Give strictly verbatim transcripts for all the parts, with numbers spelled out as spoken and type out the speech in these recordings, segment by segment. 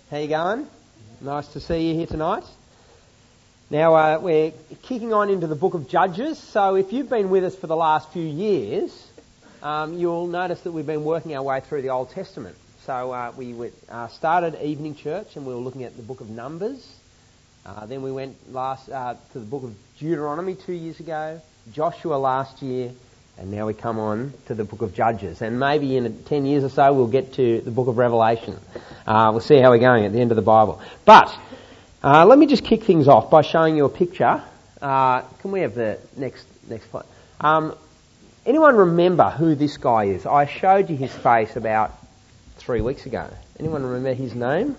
How you going? Nice to see you here tonight. Now, uh, we're kicking on into the book of Judges, so if you've been with us for the last few years, um, you'll notice that we've been working our way through the Old Testament. So uh, we went, uh, started evening church and we were looking at the book of Numbers. Uh, then we went last uh, to the book of Deuteronomy two years ago, Joshua last year, and now we come on to the book of Judges. And maybe in ten years or so we'll get to the book of Revelation. Uh, we'll see how we're going at the end of the Bible. But uh, let me just kick things off by showing you a picture. Uh, can we have the next next slide? Um, anyone remember who this guy is? I showed you his face about three weeks ago. Anyone remember his name?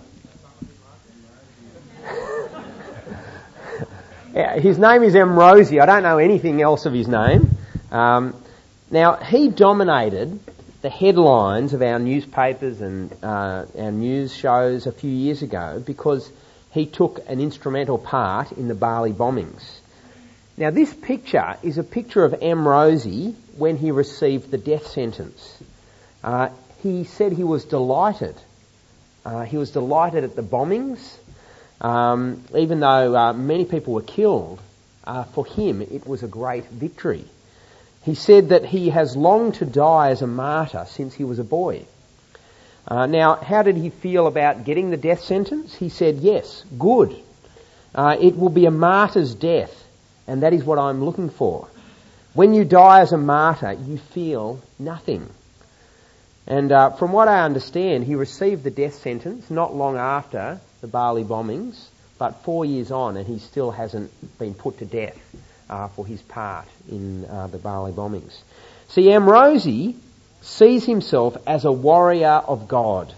Yeah, his name is Amrozi. I don't know anything else of his name. Um, now, he dominated the headlines of our newspapers and uh, our news shows a few years ago because he took an instrumental part in the Bali bombings. Now, this picture is a picture of Amrozi when he received the death sentence. Uh, he said he was delighted. Uh, he was delighted at the bombings, um, even though uh, many people were killed. Uh, for him, it was a great victory. He said that he has longed to die as a martyr since he was a boy. Uh, now, how did he feel about getting the death sentence? He said, yes, good. Uh, it will be a martyr's death, and that is what I'm looking for. When you die as a martyr, you feel nothing. And uh, from what I understand, he received the death sentence not long after the Bali bombings, but four years on, and he still hasn't been put to death uh, for his part in uh, the Bali bombings. See, Amrozi sees himself as a warrior of God.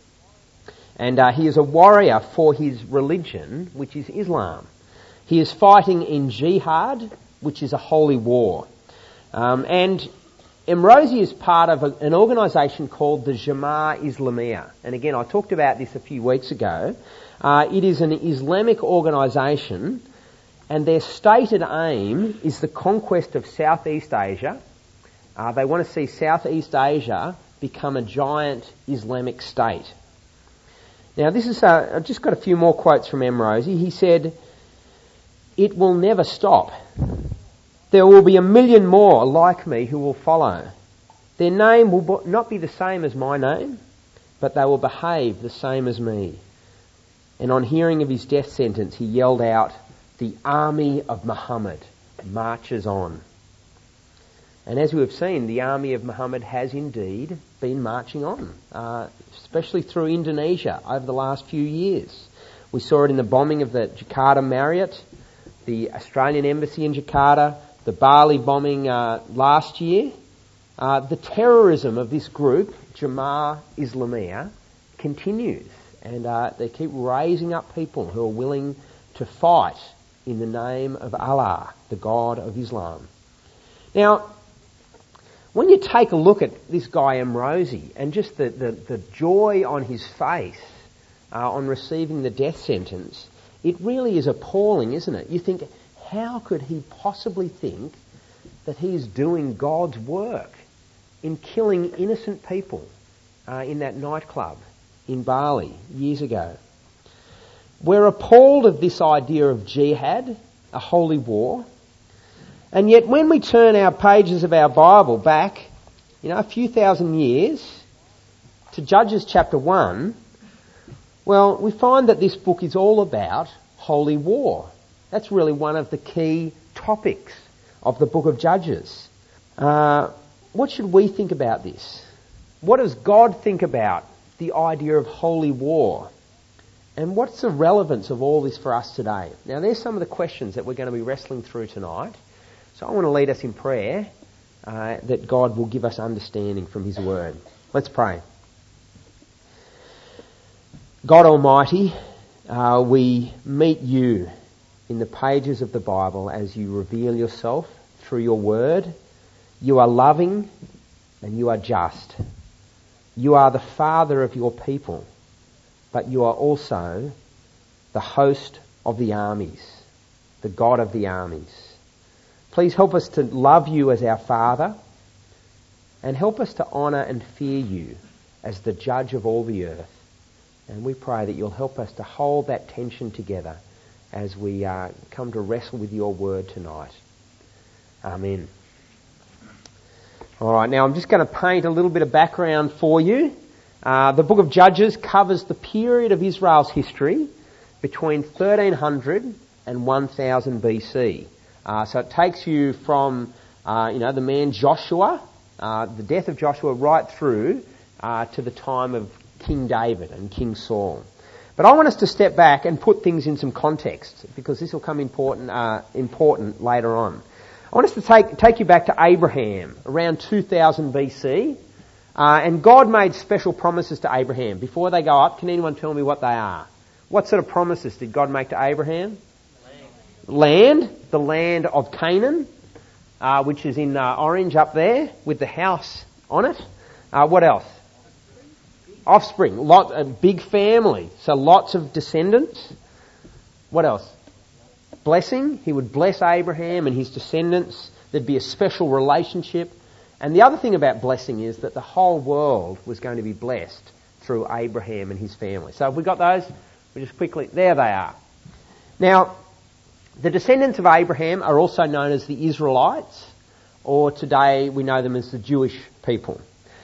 And uh, he is a warrior for his religion, which is Islam. He is fighting in jihad, which is a holy war. Um, and Amrozi is part of a, an organisation called the Jemaah Islamiyah. And again, I talked about this a few weeks ago. Uh, it is an Islamic organisation, and their stated aim is the conquest of Southeast Asia. Uh, they want to see Southeast Asia become a giant Islamic state. Now, this is uh, I've just got a few more quotes from Amrozi. He said, "It will never stop. There will be a million more like me who will follow. Their name will not be the same as my name, but they will behave the same as me." And on hearing of his death sentence, he yelled out, "The army of Muhammad marches on." And as we have seen, the army of Muhammad has indeed been marching on, uh, especially through Indonesia over the last few years. We saw it in the bombing of the Jakarta Marriott, the Australian embassy in Jakarta, the Bali bombing uh, last year. Uh, the terrorism of this group, Jemaah Islamiyah, continues. And uh, they keep raising up people who are willing to fight in the name of Allah, the God of Islam. Now, when you take a look at this guy Amrozi and just the, the, the joy on his face uh, on receiving the death sentence, it really is appalling, isn't it? You think, how could he possibly think that he is doing God's work in killing innocent people uh, in that nightclub in Bali years ago? We're appalled of this idea of jihad, a holy war. And yet when we turn our pages of our Bible back, you know, a few thousand years to Judges chapter one, well, we find that this book is all about holy war. That's really one of the key topics of the book of Judges. Uh, what should we think about this? What does God think about the idea of holy war? And what's the relevance of all this for us today? Now, there's some of the questions that we're going to be wrestling through tonight. So I want to lead us in prayer uh, that God will give us understanding from His Word. Let's pray. God Almighty, uh, we meet You in the pages of the Bible as You reveal Yourself through Your Word. You are loving and You are just. You are the Father of Your people, but You are also the host of the armies, the God of the armies. Please help us to love You as our Father, and help us to honour and fear You as the Judge of all the earth. And we pray that you'll help us to hold that tension together as we uh, come to wrestle with your word tonight. Amen. All right, now I'm just going to paint a little bit of background for you. Uh, the book of Judges covers the period of Israel's history between thirteen hundred and one thousand B C. Uh, so it takes you from, uh, you know, the man Joshua, uh, the death of Joshua, right through uh, to the time of King David and King Saul. But I want us to step back and put things in some context, because this will come important, uh, important later on. I want us to take take you back to Abraham around two thousand B C, uh, and God made special promises to Abraham. Before they go up, can anyone tell me what they are? What sort of promises did God make to Abraham? Land, land the land of Canaan, uh, which is in uh, orange up there with the house on it. Uh, what else? Offspring, lot, a big family, so lots of descendants. What else? Blessing. He would bless Abraham and his descendants. There'd be a special relationship. And the other thing about blessing is that the whole world was going to be blessed through Abraham and his family. So have we got those? We just quickly, there they are. Now, the descendants of Abraham are also known as the Israelites, or today we know them as the Jewish people.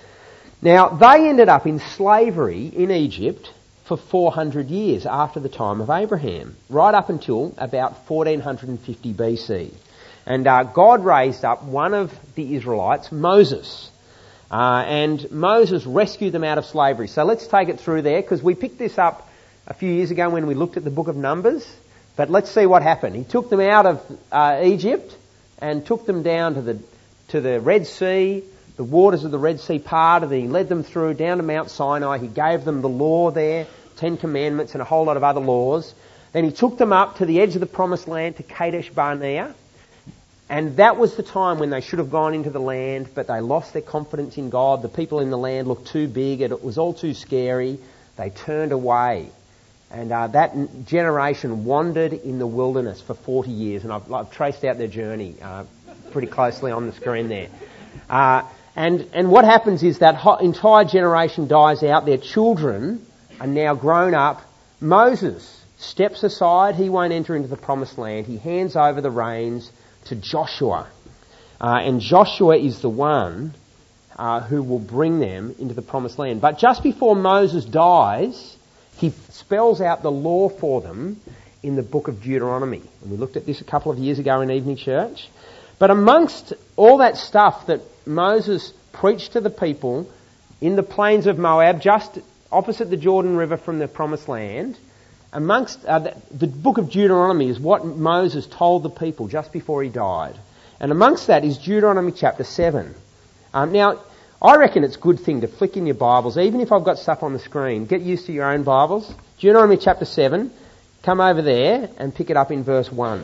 Now, they ended up in slavery in Egypt for four hundred years after the time of Abraham, right up until about fourteen fifty B C. And uh, God raised up one of the Israelites, Moses. Uh, and Moses rescued them out of slavery. So let's take it through there, because we picked this up a few years ago when we looked at the book of Numbers. But let's see what happened. He took them out of uh, Egypt and took them down to the to the Red Sea. The waters of the Red Sea parted, and he led them through down to Mount Sinai. He gave them the law there, Ten Commandments and a whole lot of other laws. Then he took them up to the edge of the Promised Land, to Kadesh Barnea. And that was the time when they should have gone into the land, but they lost their confidence in God. The people in the land looked too big. It was all too scary. They turned away. And uh, that generation wandered in the wilderness for forty years. And I've, I've traced out their journey uh, pretty closely on the screen there. Uh, And and what happens is that ho- entire generation dies out. Their children are now grown up. Moses steps aside. He won't enter into the Promised Land. He hands over the reins to Joshua. Uh, and Joshua is the one uh, who will bring them into the Promised Land. But just before Moses dies, he spells out the law for them in the book of Deuteronomy. And we looked at this a couple of years ago in evening church. But amongst all that stuff that Moses preached to the people in the plains of Moab, just opposite the Jordan River from the Promised Land, amongst uh, the, the book of Deuteronomy is what Moses told the people just before he died. And amongst that is Deuteronomy chapter seven. Um, now, I reckon it's a good thing to flick in your Bibles, even if I've got stuff on the screen. Get used to your own Bibles. Deuteronomy chapter seven. Come over there and pick it up in verse one.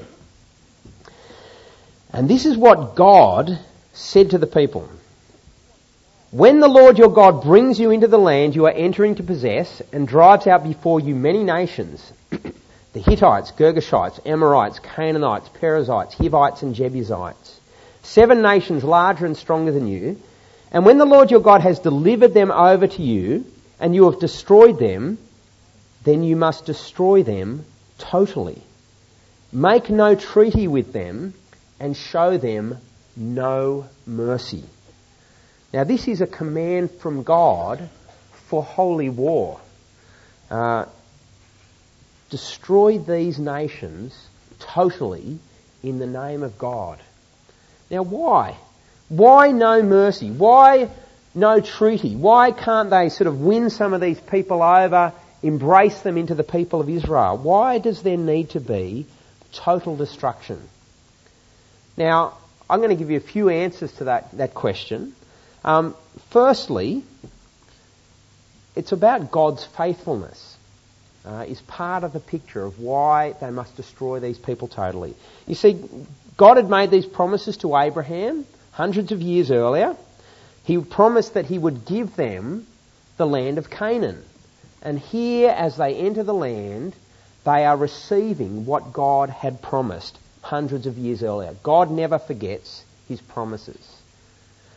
And this is what God said to the people. When the Lord your God brings you into the land you are entering to possess, and drives out before you many nations, the Hittites, Girgashites, Amorites, Canaanites, Perizzites, Hivites and Jebusites, seven nations larger and stronger than you, and when the Lord your God has delivered them over to you, and you have destroyed them, then you must destroy them totally. Make no treaty with them, and show them no mercy. Now this is a command from God for holy war. Uh, destroy these nations totally in the name of God. Now why? Why no mercy? Why no treaty? Why can't they sort of win some of these people over, embrace them into the people of Israel? Why does there need to be total destruction? Now, I'm going to give you a few answers to that, that question. Um, firstly, it's about God's faithfulness. Uh, is part of the picture of why they must destroy these people totally. You see, God had made these promises to Abraham hundreds of years earlier. He promised that he would give them the land of Canaan. And here, as they enter the land, they are receiving what God had promised hundreds of years earlier. God never forgets his promises.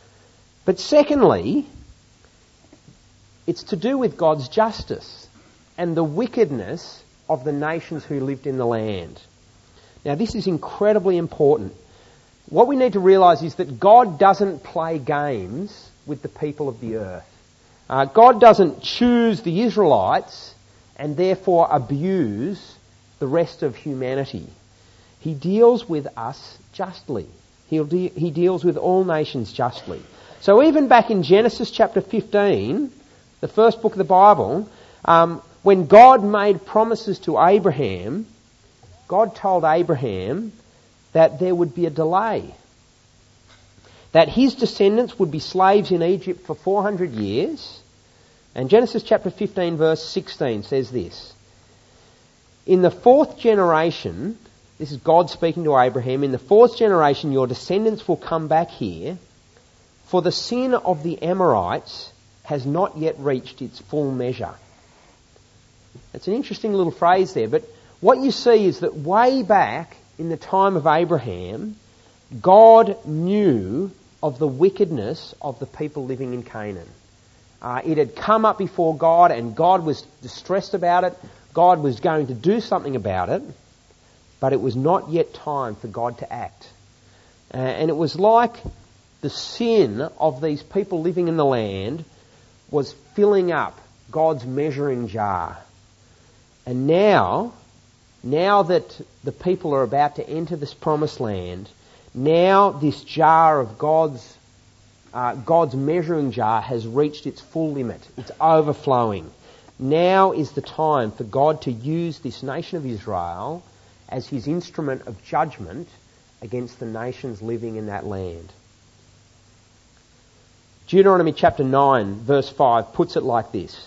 But secondly, it's to do with God's justice. and the wickedness of the nations who lived in the land. Now this is incredibly important. What we need to realise is that God doesn't play games with the people of the earth. Uh, God doesn't choose the Israelites and therefore abuse the rest of humanity. He deals with us justly. He'll de- he deals with all nations justly. So even back in Genesis chapter fifteen, the first book of the Bible, um, when God made promises to Abraham, God told Abraham that there would be a delay. That his descendants would be slaves in Egypt for four hundred years. And Genesis chapter fifteen verse sixteen says this. In the fourth generation, this is God speaking to Abraham, in the fourth generation your descendants will come back here, for the sin of the Amorites has not yet reached its full measure. It's an interesting little phrase there, but what you see is that way back in the time of Abraham, God knew of the wickedness of the people living in Canaan. Uh, it had come up before God and God was distressed about it. God was going to do something about it, but it was not yet time for God to act. Uh, and it was like the sin of these people living in the land was filling up God's measuring jar. And now, now that the people are about to enter this promised land, now this jar of God's uh, God's measuring jar has reached its full limit. It's overflowing. Now is the time for God to use this nation of Israel as his instrument of judgment against the nations living in that land. Deuteronomy chapter nine verse five puts it like this.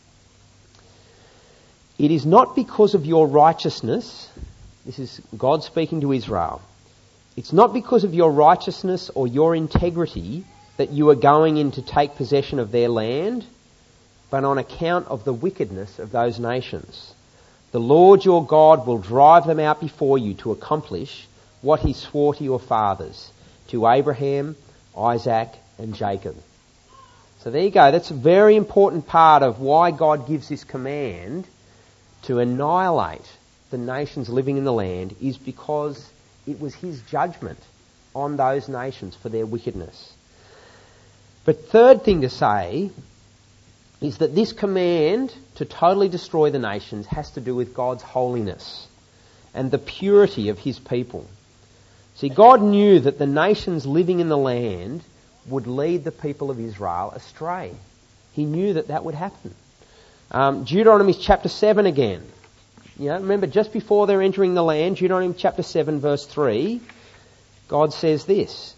It is not because of your righteousness, this is God speaking to Israel, it's not because of your righteousness or your integrity that you are going in to take possession of their land, but on account of the wickedness of those nations. The Lord your God will drive them out before you to accomplish what he swore to your fathers, to Abraham, Isaac, and Jacob. So there you go. That's a very important part of why God gives this command to annihilate the nations living in the land, is because it was his judgment on those nations for their wickedness. But third thing to say is that this command to totally destroy the nations has to do with God's holiness and the purity of his people. See, God knew that the nations living in the land would lead the people of Israel astray. He knew that that would happen. Um, Deuteronomy chapter seven again. You know, remember, just before they're entering the land, Deuteronomy chapter seven verse three, God says this.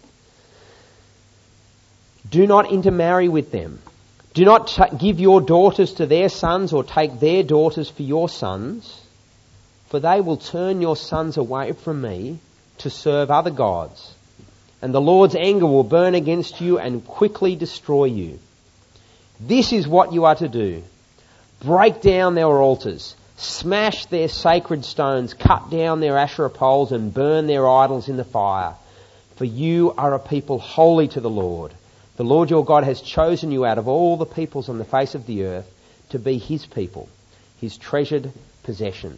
Do not intermarry with them. Do not t- give your daughters to their sons or take their daughters for your sons, for they will turn your sons away from me to serve other gods. And the Lord's anger will burn against you and quickly destroy you. This is what you are to do. Break down their altars, smash their sacred stones, cut down their Asherah poles and burn their idols in the fire. For you are a people holy to the Lord. The Lord your God has chosen you out of all the peoples on the face of the earth to be his people, his treasured possession.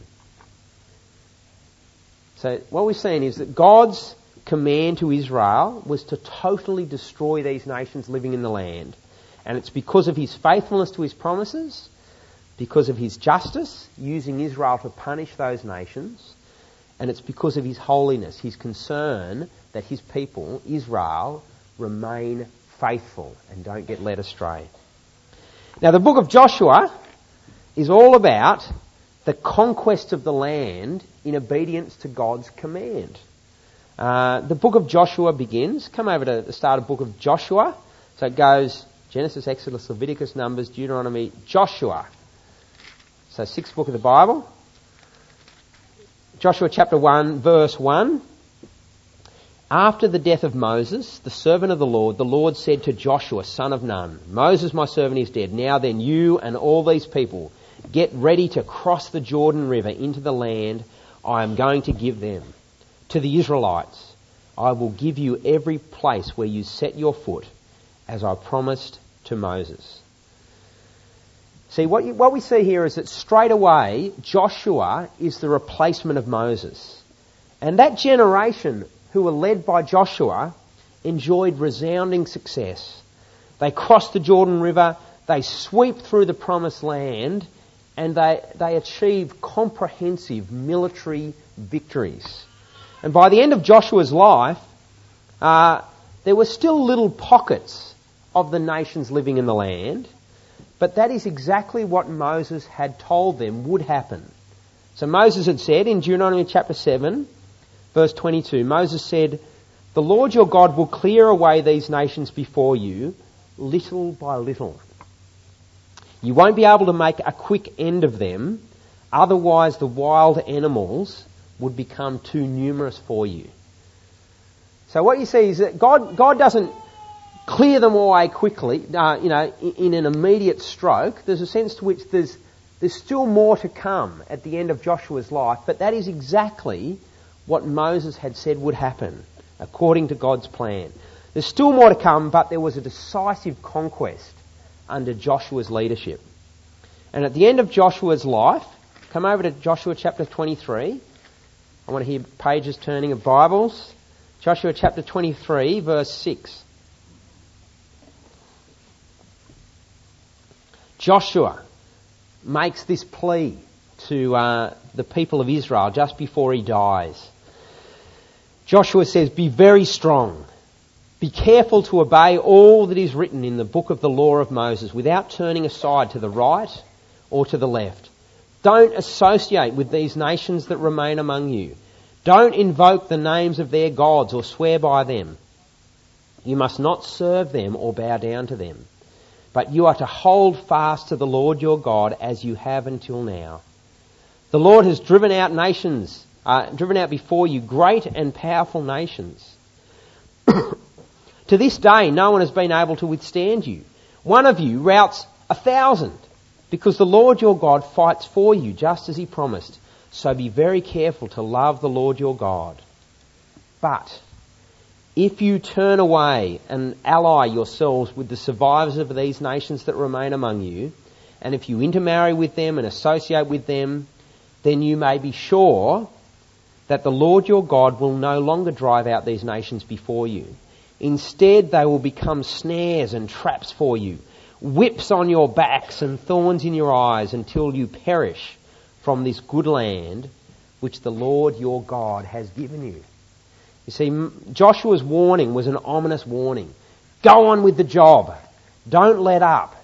So what we're saying is that God's command to Israel was to totally destroy these nations living in the land. And it's because of his faithfulness to his promises, because of his justice, using Israel to punish those nations, and it's because of his holiness, his concern that his people, Israel, remain faithful and don't get led astray. Now the book of Joshua is all about the conquest of the land in obedience to God's command. Uh, the book of Joshua begins, come over to the start of the book of Joshua, so it goes Genesis, Exodus, Leviticus, Numbers, Deuteronomy, Joshua. So sixth book of the Bible. Joshua chapter one, verse one. After the death of Moses, the servant of the Lord, the Lord said to Joshua, son of Nun, Moses, my servant, is dead. Now then, you and all these people, get ready to cross the Jordan River into the land I am going to give them. To the Israelites, I will give you every place where you set your foot, as I promised to Moses. See, what, you, what we see here is that straight away, Joshua is the replacement of Moses. And that generation who were led by Joshua enjoyed resounding success. They crossed the Jordan River, they sweep through the Promised Land, and they, they achieve comprehensive military victories. And by the end of Joshua's life, uh, there were still little pockets of the nations living in the land, but that is exactly what Moses had told them would happen. So Moses had said in Deuteronomy chapter seven, verse twenty-two, Moses said, "The Lord your God will clear away these nations before you, little by little. You won't be able to make a quick end of them, otherwise the wild animals would become too numerous for you." So what you see is that God, God doesn't clear them away quickly, uh, you know, in, in an immediate stroke. There's a sense to which there's, there's still more to come at the end of Joshua's life, but that is exactly what Moses had said would happen, according to God's plan. There's still more to come, but there was a decisive conquest under Joshua's leadership. And at the end of Joshua's life, come over to Joshua chapter twenty-three. I want to hear pages turning of Bibles. Joshua chapter twenty-three, verse six. Joshua makes this plea to uh, the people of Israel just before he dies. Joshua says, "Be very strong. Be careful to obey all that is written in the book of the law of Moses without turning aside to the right or to the left. Don't associate with these nations that remain among you. Don't invoke the names of their gods or swear by them. You must not serve them or bow down to them. But you are to hold fast to the Lord your God as you have until now. The Lord has driven out nations, uh, driven out before you great and powerful nations. To this day, no one has been able to withstand you. One of you routs a thousand, because the Lord your God fights for you, just as he promised. So be very careful to love the Lord your God. But if you turn away and ally yourselves with the survivors of these nations that remain among you, and if you intermarry with them and associate with them, then you may be sure that the Lord your God will no longer drive out these nations before you. Instead, they will become snares and traps for you, whips on your backs and thorns in your eyes until you perish from this good land which the Lord your God has given you." You see, Joshua's warning was an ominous warning. Go on with the job. Don't let up.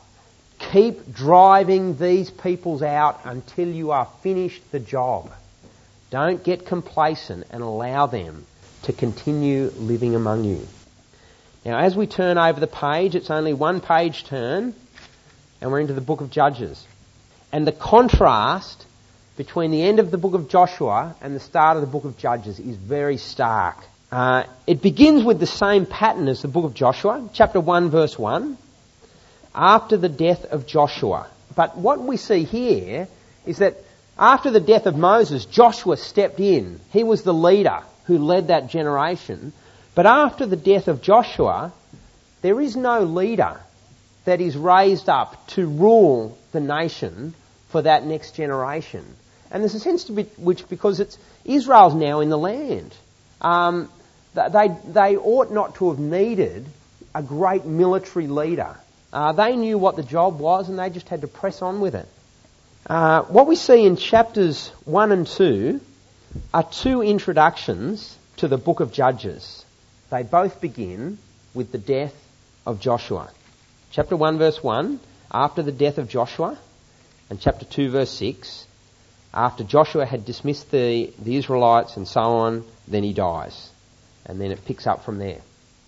Keep driving these peoples out until you are finished the job. Don't get complacent and allow them to continue living among you. Now, as we turn over the page, it's only one page turn, and we're into the book of Judges. And the contrast between the end of the book of Joshua and the start of the book of Judges is very stark. Uh, it begins with the same pattern as the book of Joshua, chapter one, verse one, after the death of Joshua. But what we see here is that after the death of Moses, Joshua stepped in. He was the leader who led that generation. But after the death of Joshua, there is no leader that is raised up to rule the nation for that next generation. And there's a sense to which, because it's Israel's now in the land, um, they they ought not to have needed a great military leader. Uh, they knew what the job was, and they just had to press on with it. Uh, what we see in chapters one and two are two introductions to the book of Judges. They both begin with the death of Joshua. Chapter one, verse one, after the death of Joshua, and chapter two, verse six, after Joshua had dismissed the, the Israelites and so on, then he dies. And then it picks up from there.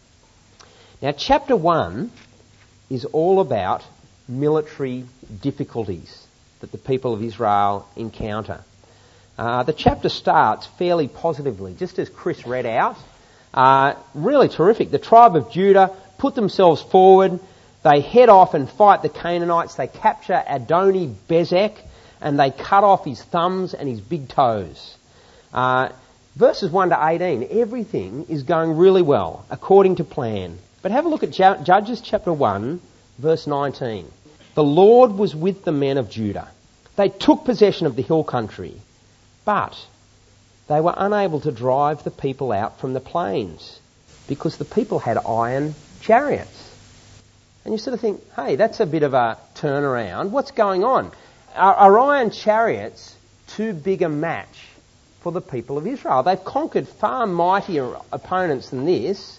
Now, chapter one is all about military difficulties that the people of Israel encounter. Uh, the chapter starts fairly positively, just as Chris read out. Uh, really terrific. The tribe of Judah put themselves forward. They head off and fight the Canaanites. They capture Adoni Bezek and they cut off his thumbs and his big toes. Uh, verses one to eighteen, everything is going really well, according to plan. But have a look at Judges chapter one, verse nineteen. The Lord was with the men of Judah. They took possession of the hill country, but they were unable to drive the people out from the plains because the people had iron chariots. And you sort of think, hey, that's a bit of a turnaround. What's going on? Are, are iron chariots too big a match for the people of Israel? They've conquered far mightier opponents than this.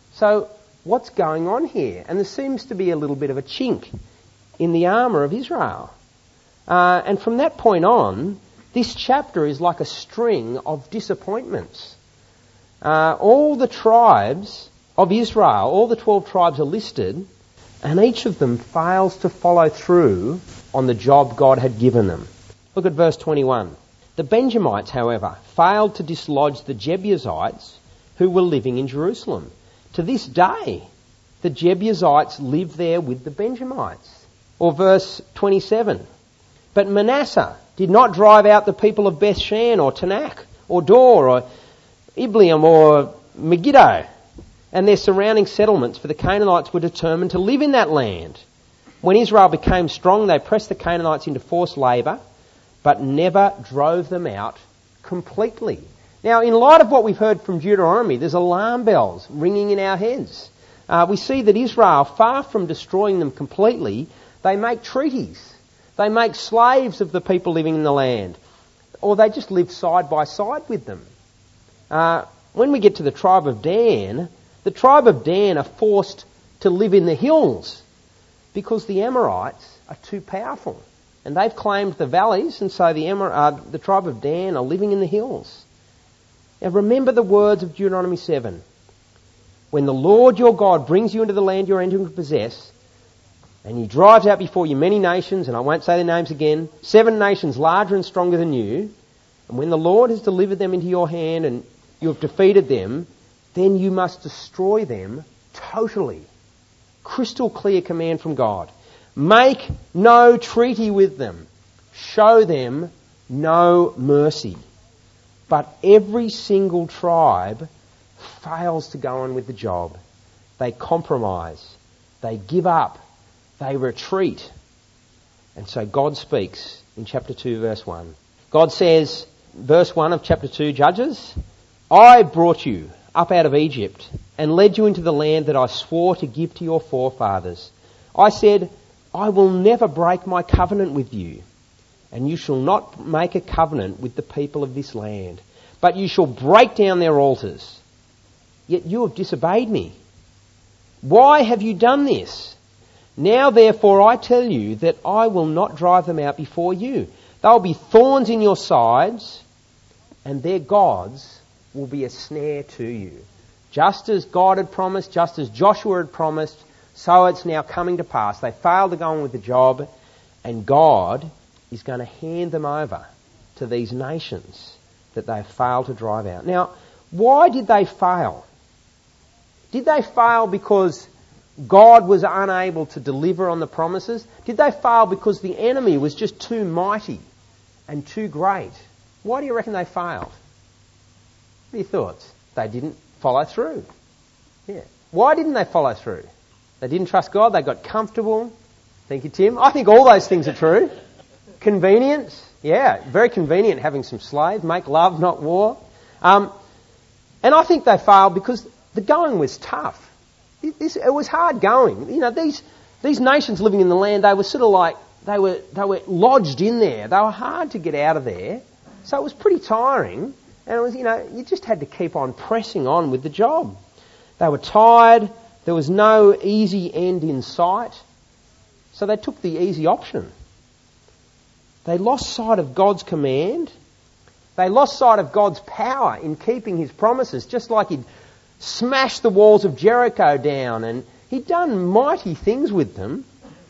So what's going on here? And there seems to be a little bit of a chink in the armour of Israel. Uh, and from that point on, this chapter is like a string of disappointments. Uh, all the tribes of Israel, all the twelve tribes are listed, and each of them fails to follow through on the job God had given them. Look at verse twenty-one. The Benjamites, however, failed to dislodge the Jebusites who were living in Jerusalem. To this day, the Jebusites live there with the Benjamites. Or verse twenty-seven. But Manasseh did not drive out the people of Bethshan or Tanakh or Dor or Ibleam or Megiddo and their surrounding settlements, for the Canaanites were determined to live in that land. When Israel became strong, they pressed the Canaanites into forced labour, but never drove them out completely. Now, in light of what we've heard from Deuteronomy, there's alarm bells ringing in our heads. Uh, we see that Israel, far from destroying them completely, they make treaties. They make slaves of the people living in the land, or they just live side by side with them. Uh, when we get to the tribe of Dan, the tribe of Dan are forced to live in the hills because the Amorites are too powerful. And they've claimed the valleys, and so the, Amor- uh, the tribe of Dan are living in the hills. Now remember the words of Deuteronomy seven. When the Lord your God brings you into the land you're entering to possess, and he drives out before you many nations, and I won't say their names again, seven nations larger and stronger than you, and when the Lord has delivered them into your hand and you have defeated them, then you must destroy them totally. Crystal clear command from God. Make no treaty with them. Show them no mercy. But every single tribe fails to go on with the job. They compromise. They give up. They retreat. And so God speaks in chapter two, verse one. God says, verse one of chapter two, Judges, I brought you up out of Egypt and led you into the land that I swore to give to your forefathers. I said, I will never break my covenant with you, and you shall not make a covenant with the people of this land, but you shall break down their altars. Yet you have disobeyed me. Why have you done this? Now therefore I tell you that I will not drive them out before you. They will be thorns in your sides, and their gods will be a snare to you. Just as God had promised, just as Joshua had promised, so it's now coming to pass. They failed to go on with the job, and God is going to hand them over to these nations that they failed to drive out. Now, why did they fail? Did they fail because God was unable to deliver on the promises? Did they fail because the enemy was just too mighty and too great? Why do you reckon they failed? What are your thoughts? They didn't follow through. Yeah. Why didn't they follow through? They didn't trust God. They got comfortable. Thank you, Tim. I think all those things are true. Convenience. Yeah, very convenient having some slaves. Make love, not war. Um, and I think they failed because the going was tough. It, this, it was hard going. You know, these these nations living in the land, they were sort of like, they were they were lodged in there. They were hard to get out of there. So it was pretty tiring. And it was, you know, you just had to keep on pressing on with the job. They were tired. There was no easy end in sight. So they took the easy option. They lost sight of God's command. They lost sight of God's power in keeping his promises, just like he'd smashed the walls of Jericho down and he'd done mighty things with them.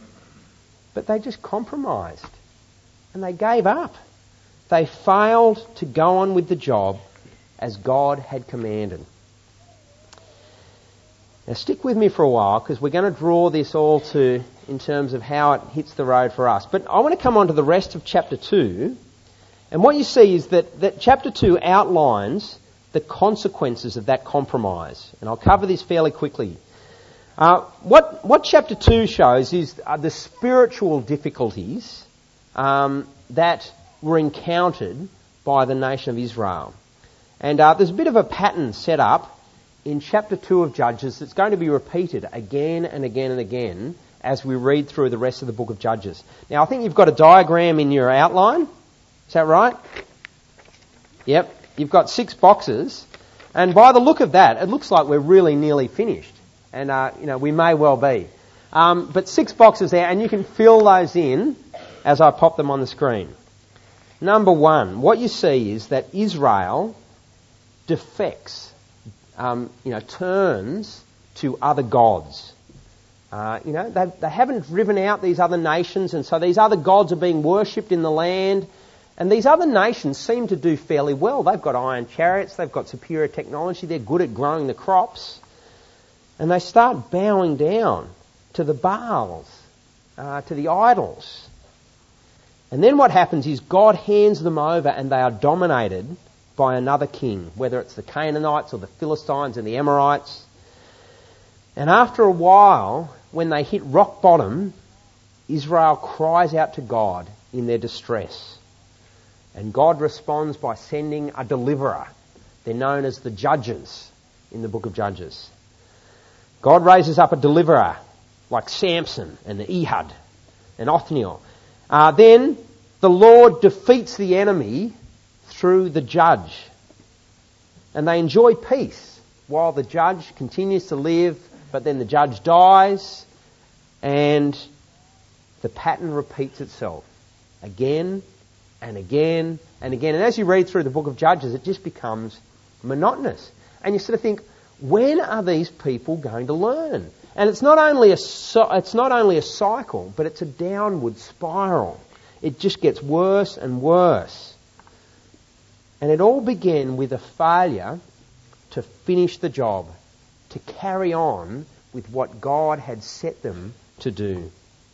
But they just compromised and they gave up. They failed to go on with the job as God had commanded. Now stick with me for a while because we're going to draw this all to in terms of how it hits the road for us. But I want to come on to the rest of chapter two. And what you see is that, that chapter two outlines the consequences of that compromise. And I'll cover this fairly quickly. Uh, what, what chapter two shows is uh, the spiritual difficulties um, that were encountered by the nation of Israel. And uh, there's a bit of a pattern set up in chapter two of Judges that's going to be repeated again and again and again as we read through the rest of the book of Judges. Now, I think you've got a diagram in your outline. Is that right? Yep. You've got six boxes. And by the look of that, it looks like we're really nearly finished. And, uh, you know, we may well be. Um, but six boxes there, and you can fill those in as I pop them on the screen. Number one, what you see is that Israel defects, um, you know, turns to other gods. Uh, you know, they, they haven't driven out these other nations, and so these other gods are being worshipped in the land. And these other nations seem to do fairly well. They've got iron chariots, they've got superior technology, they're good at growing the crops. And they start bowing down to the Baals, uh, to the idols. And then what happens is God hands them over and they are dominated by another king, whether it's the Canaanites or the Philistines and the Amorites. And after a while, when they hit rock bottom, Israel cries out to God in their distress. And God responds by sending a deliverer. They're known as the Judges in the book of Judges. God raises up a deliverer like Samson and Ehud and Othniel. Uh, then the Lord defeats the enemy through the judge. And they enjoy peace while the judge continues to live, but then the judge dies and the pattern repeats itself again and again and again. And as you read through the book of Judges, it just becomes monotonous. And you sort of think, when are these people going to learn? And it's not only a it's not only a cycle, but it's a downward spiral. It just gets worse and worse. And it all began with a failure to finish the job, to carry on with what God had set them to do.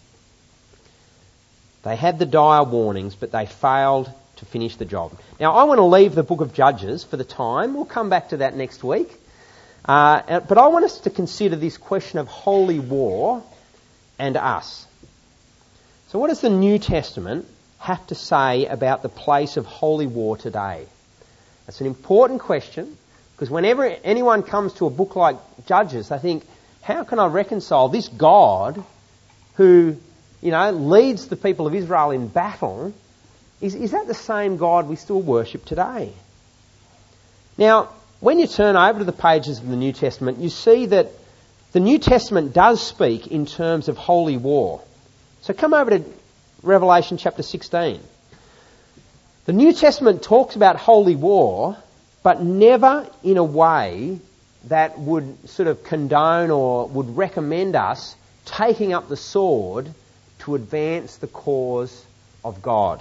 They had the dire warnings, but they failed to finish the job. Now, I want to leave the book of Judges for the time. We'll come back to that next week. Uh, but I want us to consider this question of holy war and us. So what does the New Testament have to say about the place of holy war today? That's an important question, because whenever anyone comes to a book like Judges, they think, how can I reconcile this God who, you know, leads the people of Israel in battle? Is, is that the same God we still worship today? Now, when you turn over to the pages of the New Testament, you see that the New Testament does speak in terms of holy war. So come over to Revelation chapter sixteen. The New Testament talks about holy war, but never in a way that would sort of condone or would recommend us taking up the sword to advance the cause of God.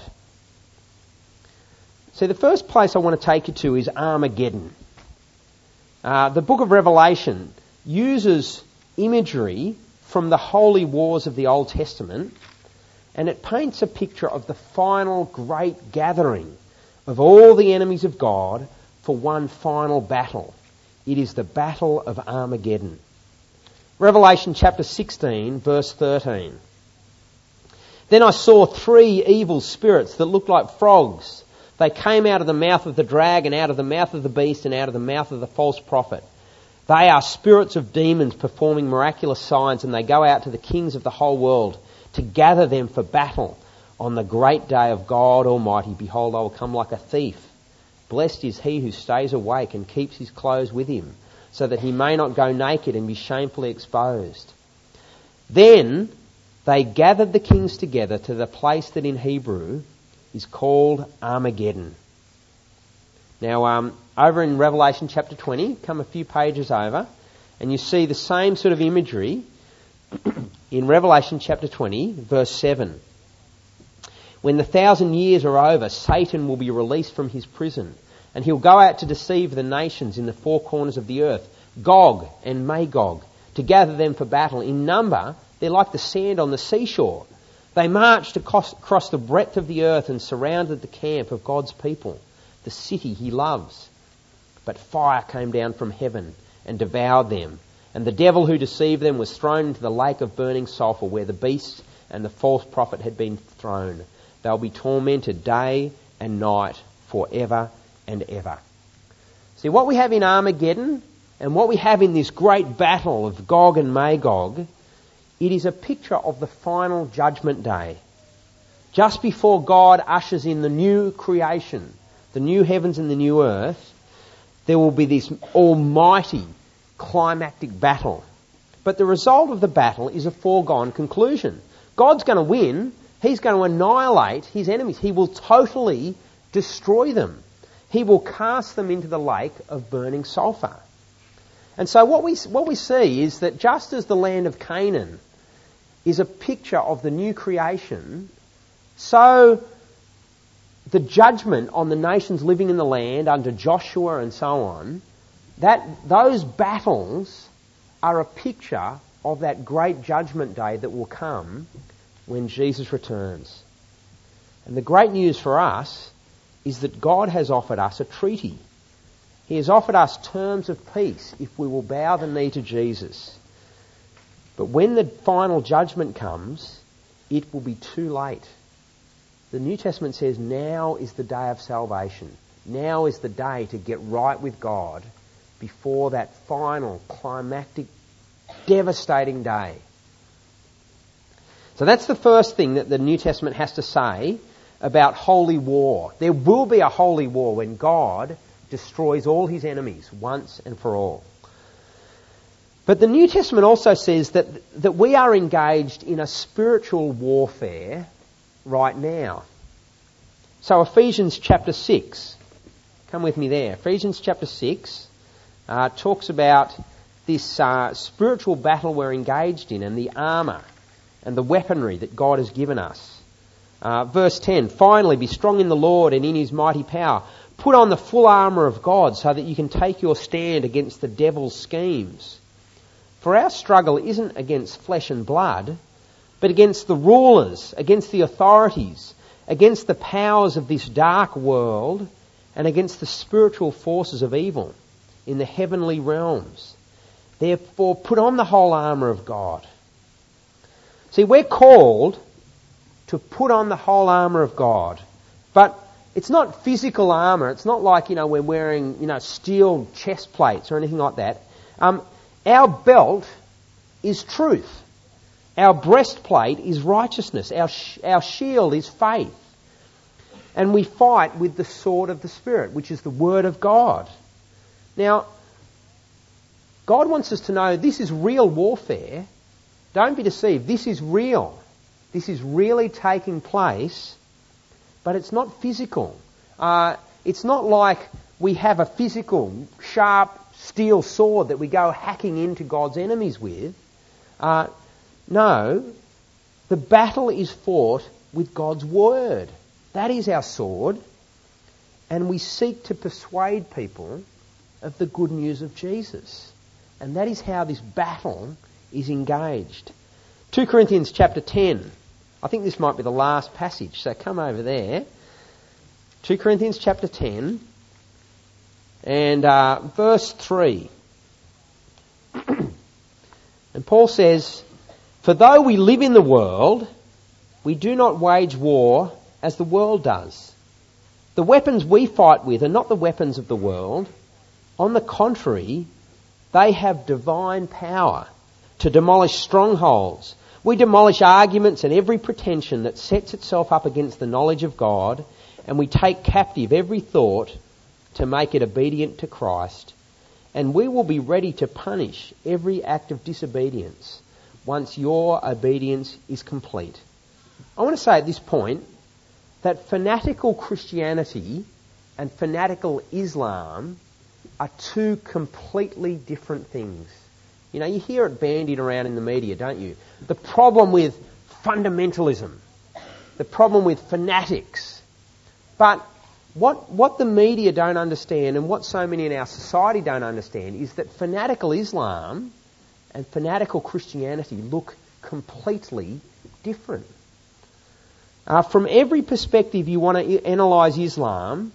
So the first place I want to take you to is Armageddon. Uh, the book of Revelation uses imagery from the holy wars of the Old Testament, and it paints a picture of the final great gathering of all the enemies of God for one final battle. It is the battle of Armageddon. Revelation chapter sixteen, verse thirteen. Then I saw three evil spirits that looked like frogs. They came out of the mouth of the dragon, out of the mouth of the beast, and out of the mouth of the false prophet. They are spirits of demons performing miraculous signs, and they go out to the kings of the whole world to gather them for battle on the great day of God Almighty. Behold, I will come like a thief. Blessed is he who stays awake and keeps his clothes with him, so that he may not go naked and be shamefully exposed. Then they gathered the kings together to the place that in Hebrew is called Armageddon. Now, um, over in Revelation chapter twenty, come a few pages over, and you see the same sort of imagery in Revelation chapter twenty, verse seven. When the thousand years are over, Satan will be released from his prison, and he'll go out to deceive the nations in the four corners of the earth, Gog and Magog, to gather them for battle. In number, they're like the sand on the seashore. They marched across the breadth of the earth and surrounded the camp of God's people, the city he loves. But fire came down from heaven and devoured them, And the devil who deceived them was thrown into the lake of burning sulphur, where the beast and the false prophet had been thrown. They'll be tormented day and night forever and ever. See, what we have in Armageddon and what we have in this great battle of Gog and Magog, it is a picture of the final judgment day. Just before God ushers in the new creation, the new heavens and the new earth, there will be this almighty climactic battle. But the result of the battle is a foregone conclusion. God's going to win. He's going to annihilate his enemies. He will totally destroy them. He will cast them into the lake of burning sulphur. And so what we what we see is that just as the land of Canaan is a picture of the new creation, so the judgment on the nations living in the land under Joshua and so on, that those battles are a picture of that great judgment day that will come when Jesus returns. And the great news for us is that God has offered us a treaty. He has offered us terms of peace if we will bow the knee to Jesus. But when the final judgment comes, it will be too late. The New Testament says now is the day of salvation. Now is the day to get right with God before that final, climactic, devastating day. So that's the first thing that the New Testament has to say about holy war. There will be a holy war when God destroys all his enemies once and for all. But the New Testament also says that, that we are engaged in a spiritual warfare right now. So Ephesians chapter six, come with me there. Ephesians chapter six uh, talks about this uh, spiritual battle we're engaged in and the armour and the weaponry that God has given us. Uh, verse ten, finally be strong in the Lord and in his mighty power. Put on the full armour of God so that you can take your stand against the devil's schemes. For our struggle isn't against flesh and blood, but against the rulers, against the authorities, against the powers of this dark world, and against the spiritual forces of evil in the heavenly realms. Therefore, put on the whole armour of God. See, we're called to put on the whole armour of God, but it's not physical armour. It's not like, you know, we're wearing, you know, steel chest plates or anything like that. Um, our belt is truth. Our breastplate is righteousness. Our sh- our shield is faith. And we fight with the sword of the Spirit, which is the Word of God. Now, God wants us to know this is real warfare. Don't be deceived. This is real. This is really taking place, but it's not physical. Uh, it's not like we have a physical, sharp steel sword that we go hacking into God's enemies with. Uh, no, the battle is fought with God's Word. That is our sword. And we seek to persuade people of the good news of Jesus. And that is how this battle is engaged. Second Corinthians chapter ten. I think this might be the last passage, so come over there. Second Corinthians chapter ten and uh, verse three. And Paul says, for though we live in the world, we do not wage war as the world does. The weapons we fight with are not the weapons of the world. On the contrary, they have divine power to demolish strongholds. We demolish arguments and every pretension that sets itself up against the knowledge of God, and we take captive every thought to make it obedient to Christ. And we will be ready to punish every act of disobedience once your obedience is complete. I want to say at this point that fanatical Christianity and fanatical Islam are two completely different things. You know, you hear it bandied around in the media, don't you? The problem with fundamentalism, the problem with fanatics. But what what the media don't understand and what so many in our society don't understand is that fanatical Islam and fanatical Christianity look completely different. Uh, from every perspective you want to analyse Islam,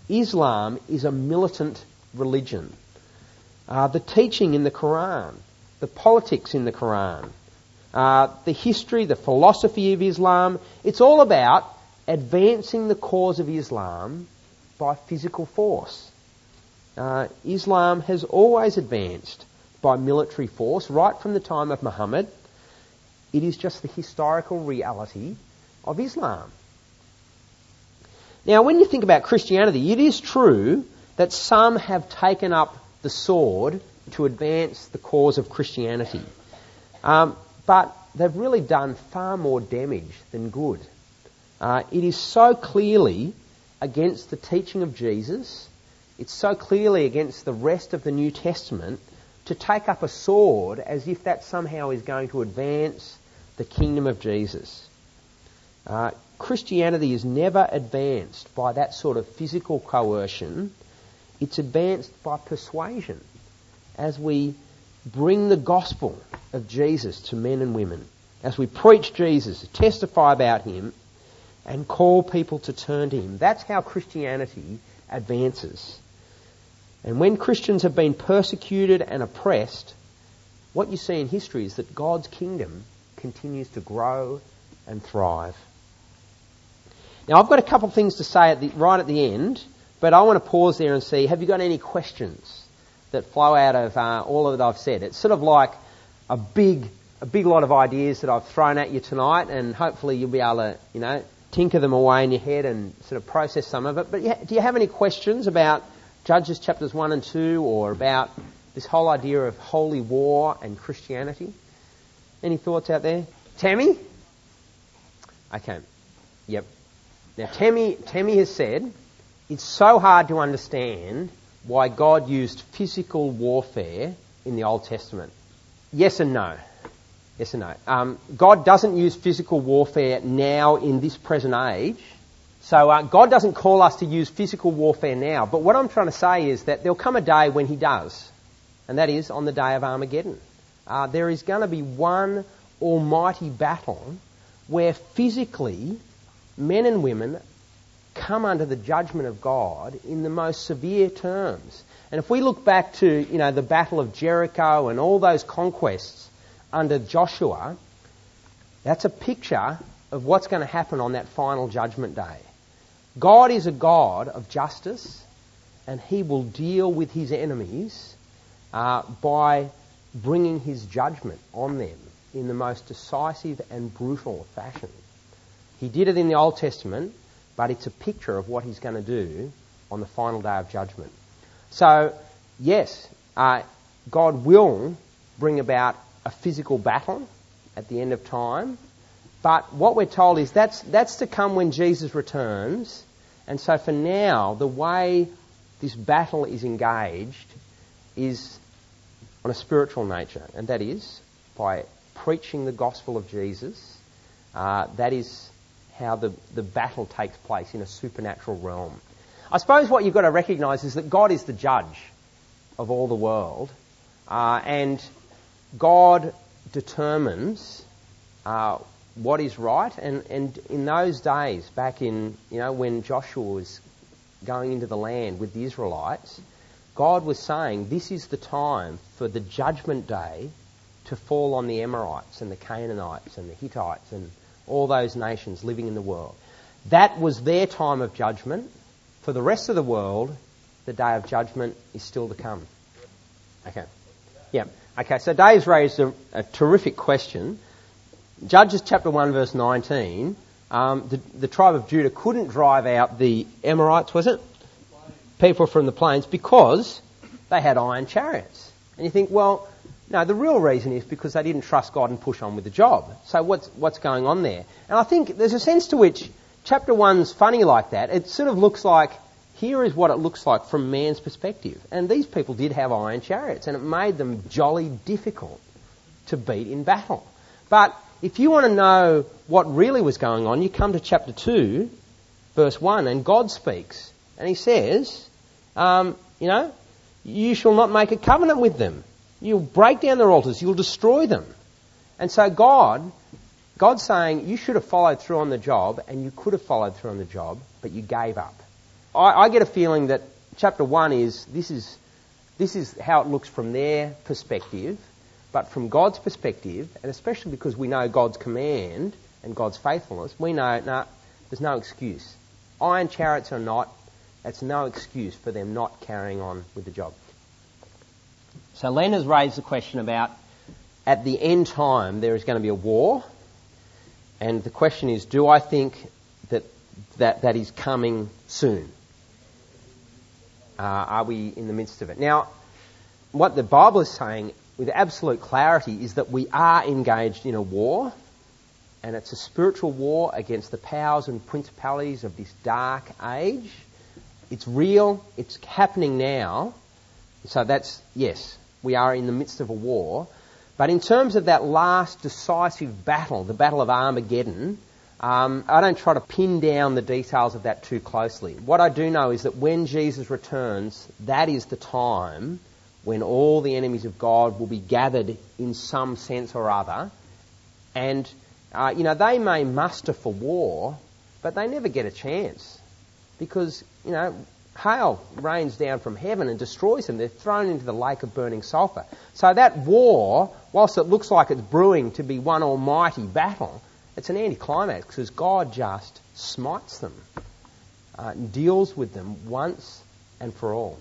Islam is a militant religion. Uh, the teaching in the Quran the politics in the Quran, uh, the history, the philosophy of Islam. It's all about advancing the cause of Islam by physical force. Uh, Islam has always advanced by military force, right from the time of Muhammad. It is just the historical reality of Islam. Now, when you think about Christianity, it is true that some have taken up the sword to advance the cause of Christianity. Um, but they've really done far more damage than good. Uh, it is so clearly against the teaching of Jesus, it's so clearly against the rest of the New Testament to take up a sword as if that somehow is going to advance the kingdom of Jesus. Uh, Christianity is never advanced by that sort of physical coercion. It's advanced by persuasion as we bring the gospel of Jesus to men and women, as we preach Jesus, testify about him, and call people to turn to him. That's how Christianity advances. And when Christians have been persecuted and oppressed, what you see in history is that God's kingdom continues to grow and thrive. Now, I've got a couple of things to say at the, right at the end, but I want to pause there and see, have you got any questions that flow out of uh, all of that I've said? It's sort of like a big, a big lot of ideas that I've thrown at you tonight, and hopefully you'll be able to, you know, tinker them away in your head and sort of process some of it. But yeah, do you have any questions about Judges chapters one and two, or about this whole idea of holy war and Christianity? Any thoughts out there? Tammy? Okay. Yep. Now, Tammy, Tammy has said it's so hard to understand why God used physical warfare in the Old Testament. Yes and no. Yes and no. Um, God doesn't use physical warfare now in this present age. So uh, God doesn't call us to use physical warfare now. But what I'm trying to say is that there'll come a day when he does. And that is on the day of Armageddon. Uh, there is going to be one almighty battle where physically men and women come under the judgment of God in the most severe terms. And if we look back to, you know, the Battle of Jericho and all those conquests under Joshua, that's a picture of what's going to happen on that final judgment day. God is a God of justice, and he will deal with his enemies uh, by bringing his judgment on them in the most decisive and brutal fashion. He did it in the Old Testament, but it's a picture of what he's going to do on the final day of judgment. So, yes, uh, God will bring about a physical battle at the end of time, but what we're told is that's that's to come when Jesus returns. And so for now, the way this battle is engaged is on a spiritual nature, and that is by preaching the gospel of Jesus. Uh, that is how the, the battle takes place in a supernatural realm. I suppose what you've got to recognise is that God is the judge of all the world, uh, and God determines uh, what is right. And, and in those days, back in, you know, when Joshua was going into the land with the Israelites, God was saying this is the time for the judgment day to fall on the Amorites and the Canaanites and the Hittites and all those nations living in the world. That was their time of judgment. For the rest of the world, the day of judgment is still to come. Okay. Yeah. Okay, so Dave's raised a, a terrific question. Judges chapter one verse nineteen, um, the, the tribe of Judah couldn't drive out the Amorites, was it? People from the plains, because they had iron chariots. And you think, well, no, the real reason is because they didn't trust God and push on with the job. So what's what's going on there? And I think there's a sense to which chapter one's funny like that. It sort of looks like, here is what it looks like from man's perspective. And these people did have iron chariots, and it made them jolly difficult to beat in battle. But if you want to know what really was going on, you come to chapter two, verse one, and God speaks. And he says, um, you know, you shall not make a covenant with them. You'll break down their altars. You'll destroy them. And so God, God's saying you should have followed through on the job, and you could have followed through on the job, but you gave up. I, I get a feeling that chapter one is, this is, this is how it looks from their perspective. But from God's perspective, and especially because we know God's command and God's faithfulness, we know, no, there's no excuse. Iron chariots or not, that's no excuse for them not carrying on with the job. So Len has raised the question about, at the end time, there is going to be a war. And the question is, do I think that that, that is coming soon? Uh, are we in the midst of it? Now, what the Bible is saying with absolute clarity is that we are engaged in a war, and it's a spiritual war against the powers and principalities of this dark age. It's real, it's happening now. So that's, yes, we are in the midst of a war. But in terms of that last decisive battle, the Battle of Armageddon, um, I don't try to pin down the details of that too closely. What I do know is that when Jesus returns, that is the time when all the enemies of God will be gathered in some sense or other. And, uh, you know, they may muster for war, but they never get a chance. Because, you know, hail rains down from heaven and destroys them. They're thrown into the lake of burning sulphur. So that war, whilst it looks like it's brewing to be one almighty battle, it's an anticlimax because God just smites them, uh, and deals with them once and for all.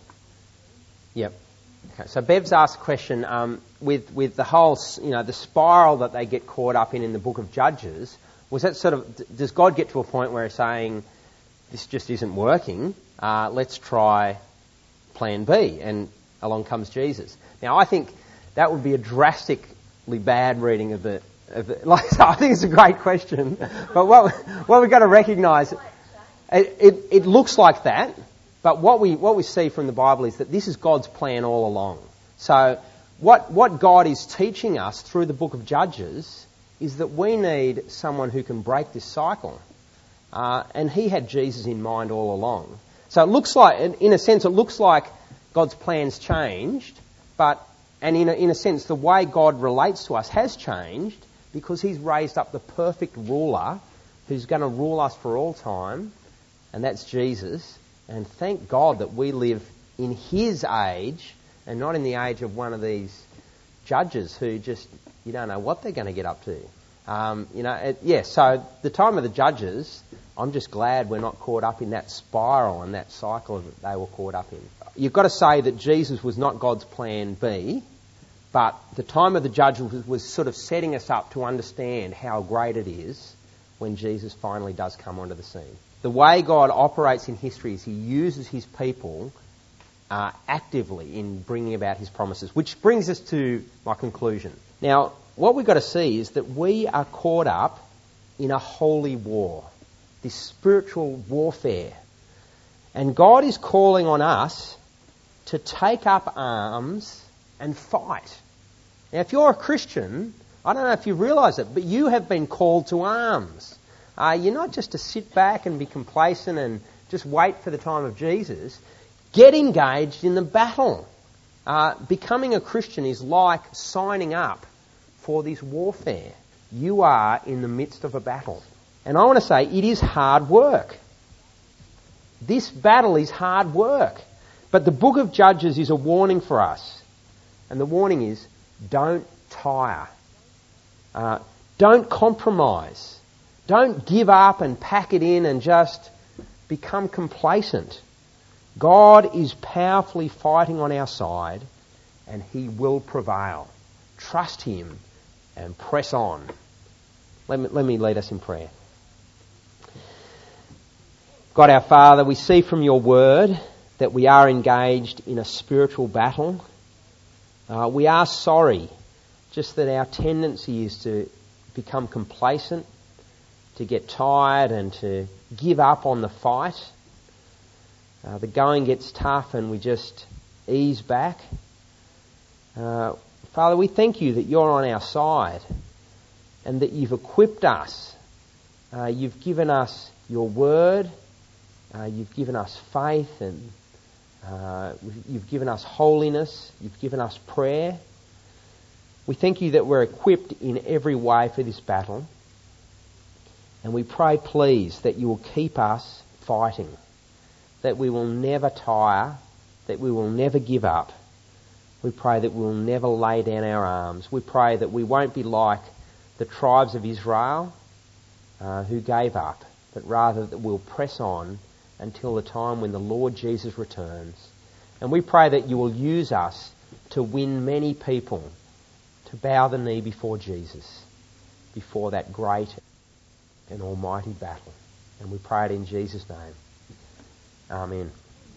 Yep. Okay. So Bev's asked a question um, with with the whole, you know, the spiral that they get caught up in in the Book of Judges. Was that sort of, does God get to a point where he's saying, this just isn't working, uh, let's try plan B, and along comes Jesus? Now, I think that would be a drastically bad reading of the, of the like, so I think it's a great question, but what, what we've got to recognise, it, it, it looks like that, but what we, what we see from the Bible is that this is God's plan all along. So what, what God is teaching us through the book of Judges is that we need someone who can break this cycle. Uh, and he had Jesus in mind all along. So it looks like, in a sense, it looks like God's plans changed, but, and in a, in a sense, the way God relates to us has changed because he's raised up the perfect ruler who's going to rule us for all time, and that's Jesus. And thank God that we live in his age and not in the age of one of these judges who just, you don't know what they're going to get up to. Um, you know, it, yeah, so the time of the judges, I'm just glad we're not caught up in that spiral and that cycle that they were caught up in. You've got to say that Jesus was not God's plan B, but the time of the judges was, was sort of setting us up to understand how great it is when Jesus finally does come onto the scene. The way God operates in history is he uses his people uh, actively in bringing about his promises, which brings us to my conclusion. Now, what we've got to see is that we are caught up in a holy war, this spiritual warfare. And God is calling on us to take up arms and fight. Now, if you're a Christian, I don't know if you realise it, but you have been called to arms. Uh, you're not just to sit back and be complacent and just wait for the time of Jesus. Get engaged in the battle. Uh, becoming a Christian is like signing up for this warfare. You are in the midst of a battle. And I want to say it is hard work. This battle is hard work. But the book of Judges is a warning for us. And the warning is, don't tire. Uh, don't compromise. Don't give up and pack it in and just become complacent. God is powerfully fighting on our side and he will prevail. Trust him and press on. Let me, let me lead us in prayer. God our Father, we see from your word that we are engaged in a spiritual battle. Uh, we are sorry just that our tendency is to become complacent, to get tired and to give up on the fight. Uh, the going gets tough and we just ease back. Uh, Father, we thank you that you're on our side and that you've equipped us. Uh, you've given us your word. Uh, you've given us faith and uh, you've given us holiness. You've given us prayer. We thank you that we're equipped in every way for this battle. And we pray, please, that you will keep us fighting, that we will never tire, that we will never give up, We pray that we'll never lay down our arms. We pray that we won't be like the tribes of Israel uh, who gave up, but rather that we'll press on until the time when the Lord Jesus returns. And we pray that you will use us to win many people to bow the knee before Jesus, before that great and almighty battle. And we pray it in Jesus' name. Amen.